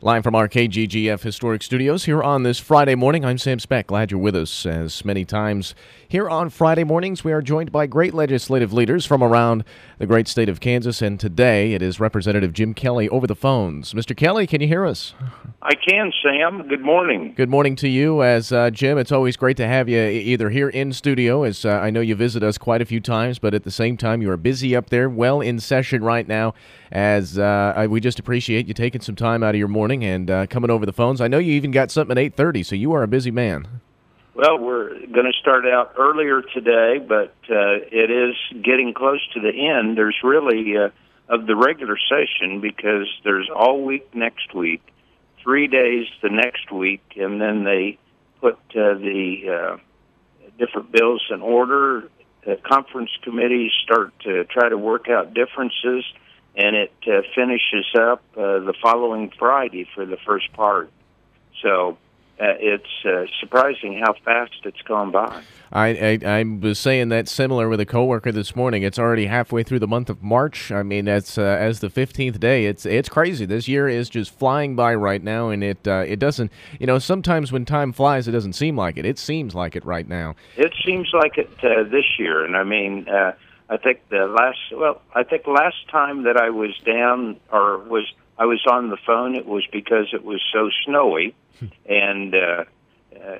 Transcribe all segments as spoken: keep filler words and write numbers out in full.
Live from our K G G F Historic Studios here on this Friday morning. I'm Sam Speck. Glad you're with us. As many times here on Friday mornings, we are joined by great legislative leaders from around the great state of Kansas, and today it is Representative Jim Kelly over the phones. Mister Kelly, can you hear us? I can, Sam. Good morning. Good morning to you. As uh, Jim, it's always great to have you either here in studio, as uh, I know you visit us quite a few times, but at the same time, you are busy up there, well in session right now, as uh, I, we just appreciate you taking some time out of your morning and uh, coming over the phones. I know you even got something at eight thirty, so you are a busy man. Well, we're going to start out earlier today, but uh, it is getting close to the end. There's really, uh, of the regular session, because there's all week next week, three days the next week, and then they put uh, the uh, different bills in order. The conference committees start to try to work out differences, and it uh, finishes up uh, the following Friday for the first part. So uh, it's uh, surprising how fast it's gone by. I, I I was saying that similar with a coworker this morning. It's already halfway through the month of March. I mean, that's uh, as the fifteenth day. It's it's crazy. This year is just flying by right now, and it uh, it doesn't. You know, sometimes when time flies, it doesn't seem like it. It seems like it right now. It seems like it uh, this year, and I mean. Uh, I think the last, well, I think last time that I was down or was I was on the phone, it was because it was so snowy, and uh, uh,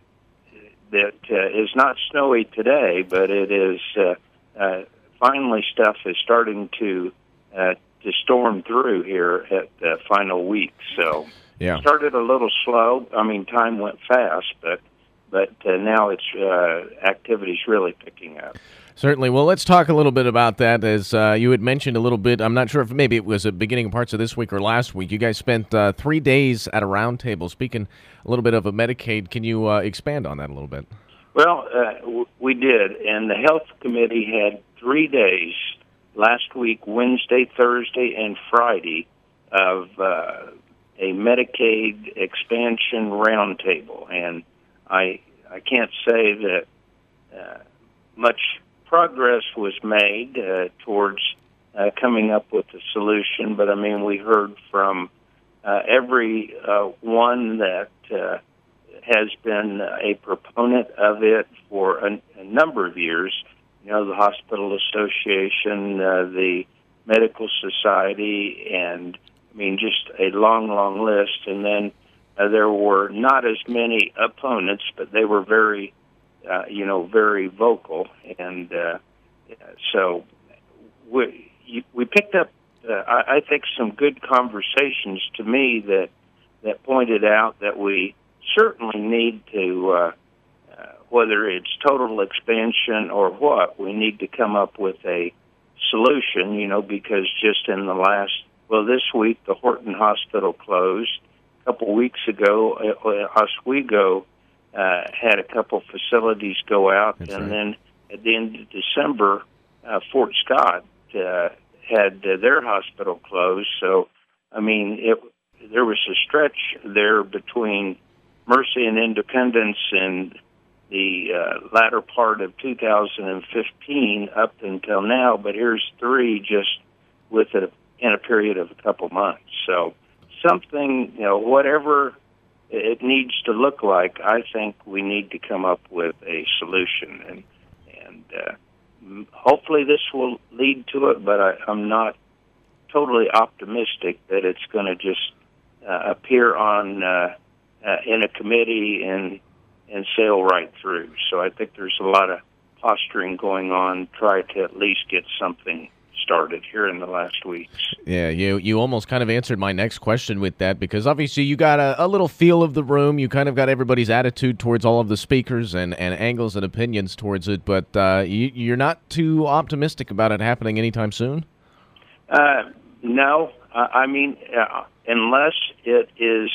that uh, is not snowy today, but it is. Uh, uh, finally, stuff is starting to uh, to storm through here at the final week. So yeah. It started a little slow. I mean, time went fast, but but uh, now it's uh, activity's really picking up. Certainly. Well, let's talk a little bit about that. As uh, you had mentioned a little bit, I'm not sure if maybe it was the beginning parts of this week or last week. You guys spent uh, three days at a roundtable speaking a little bit of a Medicaid. Can you uh, expand on that a little bit? Well, uh, w- we did, and the Health Committee had three days last week, Wednesday, Thursday, and Friday, of uh, a Medicaid expansion roundtable. And I I can't say that uh, much progress was made uh, towards uh, coming up with a solution, but I mean, we heard from uh, every uh, one that uh, has been a proponent of it for a, a number of years. You know, the Hospital Association, uh, the Medical Society, and I mean, just a long, long list. And then uh, there were not as many opponents, but they were very Uh, you know, very vocal, and uh, so we we picked up, uh, I, I think, some good conversations to me that that pointed out that we certainly need to, uh, uh, whether it's total expansion or what, we need to come up with a solution. You know, because just in the last, well, this week the Horton Hospital closed. A couple weeks ago, uh, Oswego Uh, had a couple facilities go out, That's and right. then at the end of December, uh, Fort Scott uh, had uh, their hospital closed. So, I mean, it, there was a stretch there between Mercy and Independence in the uh, latter part of two thousand fifteen up until now, but here's three just with a, in a period of a couple months. So something, you know, whatever it needs to look like, I think we need to come up with a solution, and and uh, hopefully this will lead to it. But I, I'm not totally optimistic that it's going to just uh, appear on uh, uh, in a committee and and sail right through. So I think there's a lot of posturing going on, try to at least get something started here in the last weeks. Yeah, you you almost kind of answered my next question with that, because obviously you got a, a little feel of the room. You kind of got everybody's attitude towards all of the speakers and, and angles and opinions towards it, but uh, you, you're not too optimistic about it happening anytime soon? Uh, no. Uh, I mean, uh, unless it is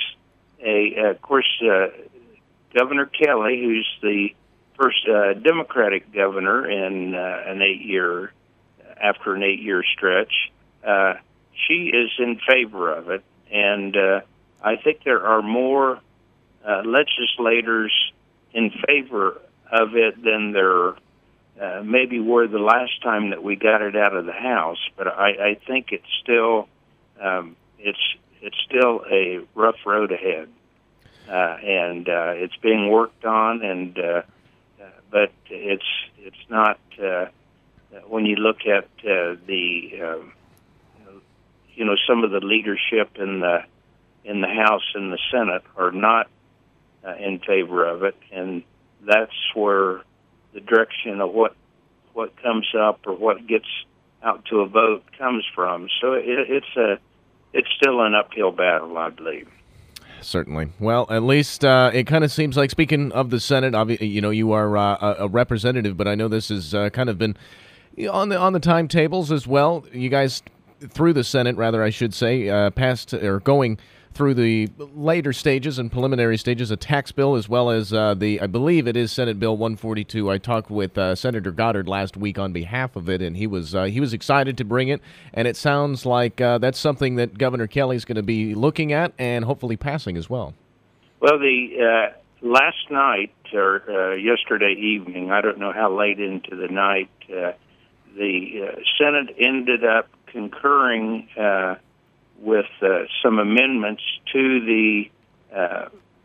a, of course, uh, Governor Kelly, who's the first uh, Democratic governor in uh, an eight-year after an eight-year stretch, uh, she is in favor of it, and uh, I think there are more uh, legislators in favor of it than there uh, maybe were the last time that we got it out of the House. But I, I think it's still um, it's it's still a rough road ahead, uh, and uh, it's being worked on. And uh, but it's it's not uh, when you look at uh, the um, you know some of the leadership in the in the House and the Senate are not uh, in favor of it, and that's where the direction of what what comes up or what gets out to a vote comes from. So it, it's a it's still an uphill battle, I believe. Certainly. Well, at least uh, it kind of seems like, speaking of the Senate, obviously, you know, you are uh, a representative, but I know this has uh, kind of been on the on the timetables as well. You guys, through the Senate, rather, I should say, uh, passed or going through the later stages and preliminary stages, a tax bill, as well as uh, the, I believe it is Senate Bill one forty-two. I talked with uh, Senator Goddard last week on behalf of it, and he was uh, he was excited to bring it. And it sounds like uh, that's something that Governor Kelly is going to be looking at and hopefully passing as well. Well, the uh, last night or uh, yesterday evening, I don't know how late into the night, uh, the uh, Senate ended up concurring Uh, with uh, some amendments to the uh, uh,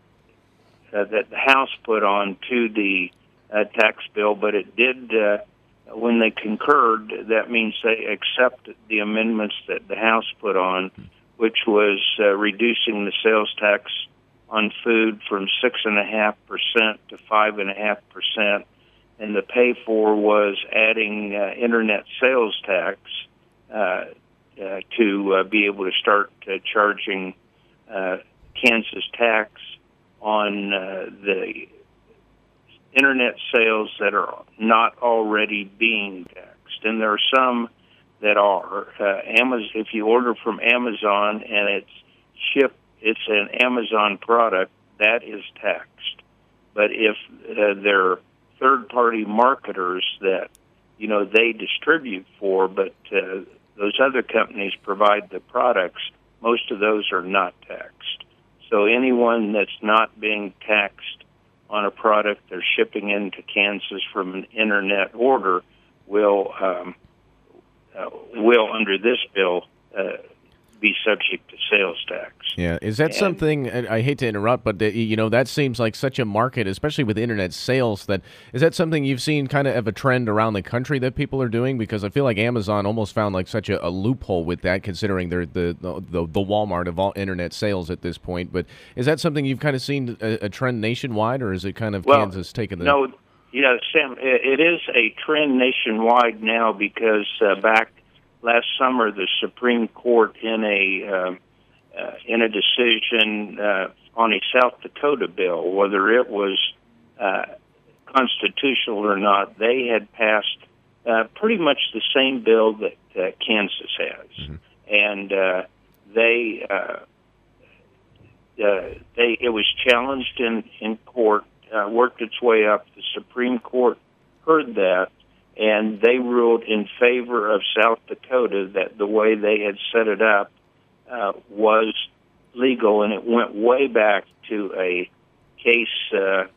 that the House put on to the uh, tax bill, but it did, uh, when they concurred, that means they accepted the amendments that the House put on, which was uh, reducing the sales tax on food from six point five percent to five point five percent, and the pay for was adding uh, internet sales tax uh, Uh, to uh, be able to start uh, charging uh, Kansas tax on uh, the internet sales that are not already being taxed. And there are some that are. Uh, Amazon, if you order from Amazon and it's shipped, it's an Amazon product, that is taxed. But if uh, they're third-party marketers that, you know, they distribute for, but uh, those other companies provide the products, most of those are not taxed. So anyone that's not being taxed on a product they're shipping into Kansas from an internet order will, um, uh, will under this bill, uh, be subject to sales tax. Yeah, is that and, something, I hate to interrupt, but the, you know, that seems like such a market, especially with internet sales, that is that something you've seen kind of of a trend around the country that people are doing? Because I feel like Amazon almost found like such a, a loophole with that, considering they're the, the the Walmart of all internet sales at this point. But is that something you've kind of seen a, a trend nationwide, or is it kind of well, Kansas taking the... No, yeah, Sam, it is a trend nationwide now because uh, back last summer, the Supreme Court, in a uh, uh, in a decision uh, on a South Dakota bill, whether it was uh, constitutional or not, they had passed uh, pretty much the same bill that uh, Kansas has, mm-hmm. and uh, they uh, uh, they it was challenged in in court, uh, worked its way up. The Supreme Court heard that, and they ruled in favor of South Dakota that the way they had set it up uh, was legal, and it went way back to a case, uh,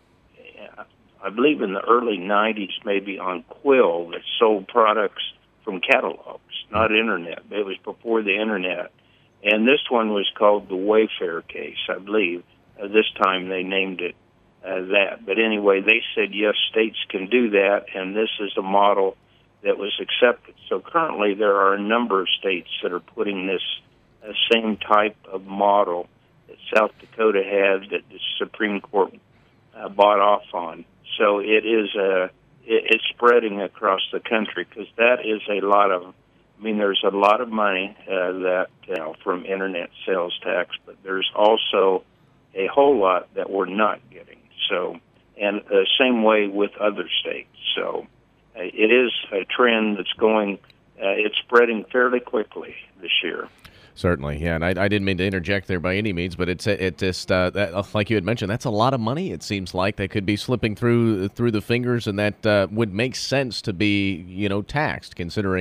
I believe in the early nineties, maybe on Quill, that sold products from catalogs, not internet. It was before the internet. And this one was called the Wayfair case, I believe. Uh, this time they named it Uh, that. But anyway, they said, yes, states can do that, and this is a model that was accepted. So currently there are a number of states that are putting this uh, same type of model that South Dakota had that the Supreme Court uh, bought off on. So it is uh, it, it's spreading across the country because that is a lot of, I mean, there's a lot of money uh, that, you know, from internet sales tax, but there's also a whole lot that we're not getting. So, and the uh, same way with other states. So uh, it is a trend that's going, uh, it's spreading fairly quickly this year. Certainly, yeah, and I, I didn't mean to interject there by any means, but it's it just uh, that, like you had mentioned, that's a lot of money. It seems like that could be slipping through through the fingers, and that uh, would make sense to be, you know, taxed, considering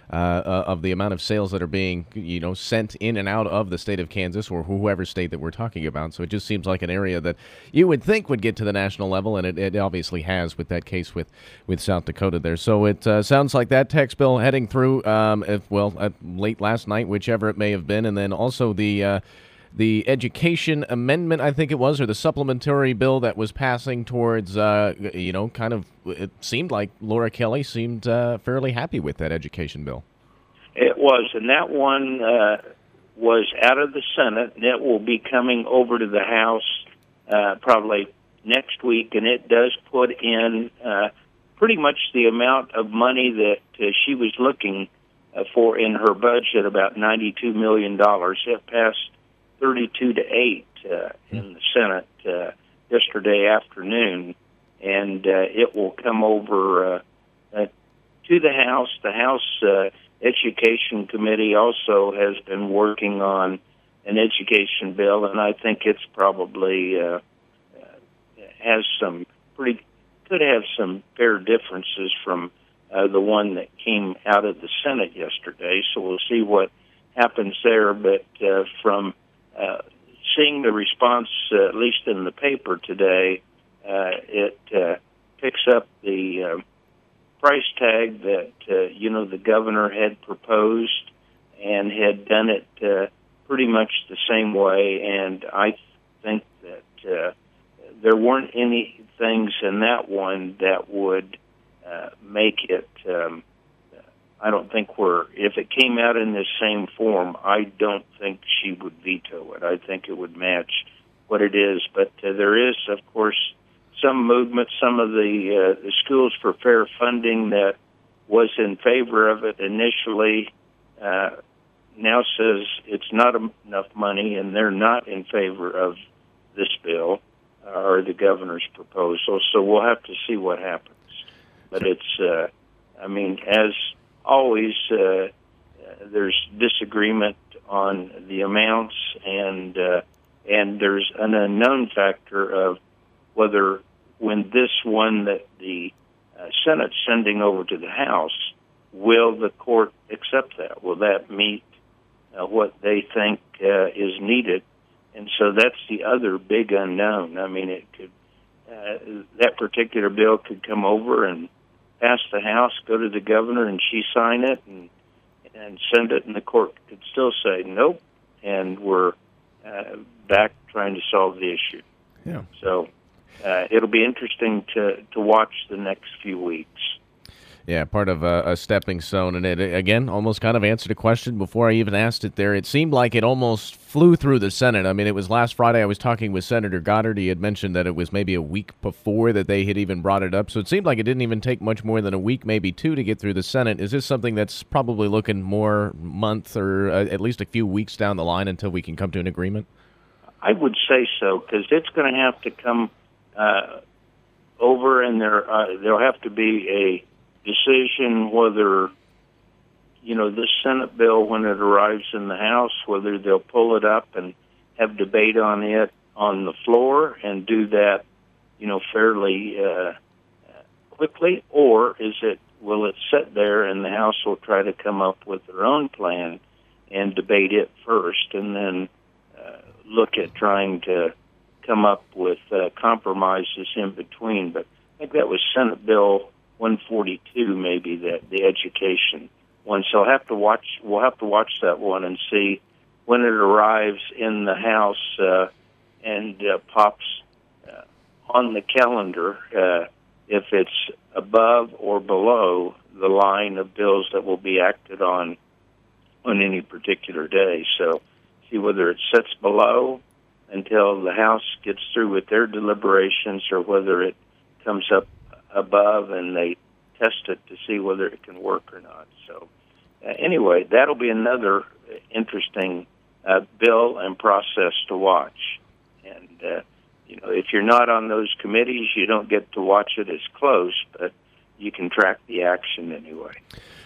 uh, uh, of the amount of sales that are being, you know, sent in and out of the state of Kansas or whoever state that we're talking about. So it just seems like an area that you would think would get to the national level, and it, it obviously has with that case with, with South Dakota there. So it uh, sounds like that tax bill heading through, um, if, well, uh, late last night, whichever it may have been, and then also the uh, the education amendment, I think it was, or the supplementary bill that was passing towards, uh, you know, kind of, it seemed like Laura Kelly seemed uh, fairly happy with that education bill. It was, and that one uh, was out of the Senate, and it will be coming over to the House uh, probably next week, and it does put in uh, pretty much the amount of money that uh, she was looking uh, for in her budget, about ninety-two million dollars. It passed thirty-two to eight uh, in the Senate uh, yesterday afternoon, and uh, it will come over uh, uh, to the House. The House uh, Education Committee also has been working on an education bill, and I think it's probably uh, has some pretty could have some fair differences from uh, the one that came out of the Senate yesterday. So we'll see what happens there. But uh, from uh, seeing the response, uh, at least in the paper today, uh, it uh, picks up the uh, price tag that uh, you know the governor had proposed and had done it uh, pretty much the same way. And I think that uh, there weren't any things in that one that would uh, make it. Um, I don't think we're. If it came out in this same form, I don't think she would veto it. I think it would match what it is. But uh, there is, of course, some movement. Some of the uh, the schools for fair funding that was in favor of it initially uh, now says it's not enough money, and they're not in favor of this bill uh, or the governor's proposal. So we'll have to see what happens. But it's, uh, I mean, as always, uh, there's disagreement on the amounts, and uh, and there's an unknown factor of whether when this one that the uh, Senate's sending over to the House, will the court accept that? Will that meet uh, what they think uh, is needed? And so that's the other big unknown. I mean, it could uh, that particular bill could come over and pass the House, go to the governor, and she sign it and and send it, and the court could still say nope, and we're uh, back trying to solve the issue. Yeah. So uh, it'll be interesting to to watch the next few weeks. Yeah, part of a, a stepping stone, and it, again, almost kind of answered a question before I even asked it there. It seemed like it almost flew through the Senate. I mean, it was last Friday I was talking with Senator Goddard. He had mentioned that it was maybe a week before that they had even brought it up, so it seemed like it didn't even take much more than a week, maybe two, to get through the Senate. Is this something that's probably looking more month or uh, at least a few weeks down the line until we can come to an agreement? I would say so, because it's going to have to come uh, over, and there uh, there'll have to be a decision whether, you know, this Senate bill, when it arrives in the House, whether they'll pull it up and have debate on it on the floor and do that, you know, fairly uh, quickly, or is it, will it sit there and the House will try to come up with their own plan and debate it first, and then uh, look at trying to come up with uh, compromises in between. But I think that was Senate Bill one forty-two, maybe, that the education one. So I'll have to watch. We'll have to watch that one and see when it arrives in the House uh, and uh, pops uh, on the calendar, uh, if it's above or below the line of bills that will be acted on on any particular day. So see whether it sits below until the House gets through with their deliberations, or whether it comes up above and they test it to see whether it can work or not. So uh, anyway, that'll be another interesting uh, bill and process to watch. And, uh, you know, if you're not on those committees, you don't get to watch it as close, but you can track the action anyway.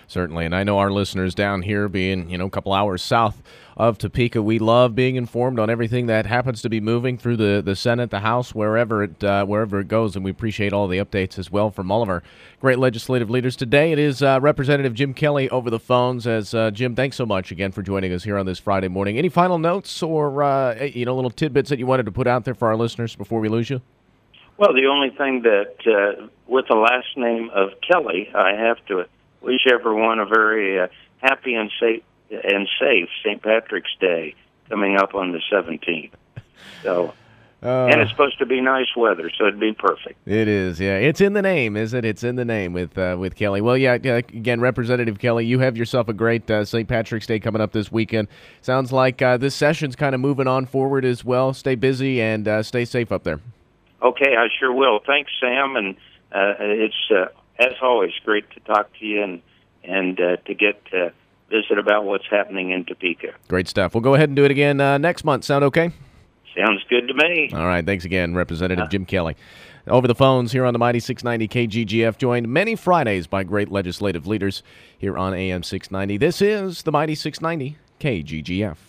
Certainly, and I know our listeners down here being, you know, a couple hours south of Topeka, we love being informed on everything that happens to be moving through the, the Senate, the House, wherever it uh, wherever it goes, and we appreciate all the updates as well from all of our great legislative leaders. Today it is uh, Representative Jim Kelly over the phones. As uh, Jim, thanks so much again for joining us here on this Friday morning. Any final notes or uh, you know little tidbits that you wanted to put out there for our listeners before we lose you? Well, the only thing that, uh, with the last name of Kelly, I have to wish everyone a very uh, happy and safe and safe Saint Patrick's Day coming up on the seventeenth. So, uh, and it's supposed to be nice weather, so it'd be perfect. It is, yeah. It's in the name, is it? It's in the name with uh, with Kelly. Well, yeah. Again, Representative Kelly, you have yourself a great uh, Saint Patrick's Day coming up this weekend. Sounds like uh, this session's kind of moving on forward as well. Stay busy and uh, stay safe up there. Okay, I sure will. Thanks, Sam, and uh, it's uh, as always great to talk to you and and uh, to get to visit about what's happening in Topeka. Great stuff. We'll go ahead and do it again uh, next month. Sound okay? Sounds good to me. All right. Thanks again, Representative uh, Jim Kelly. Over the phones here on the Mighty six ninety K G G F, joined many Fridays by great legislative leaders here on A M six ninety. This is the Mighty six ninety K G G F.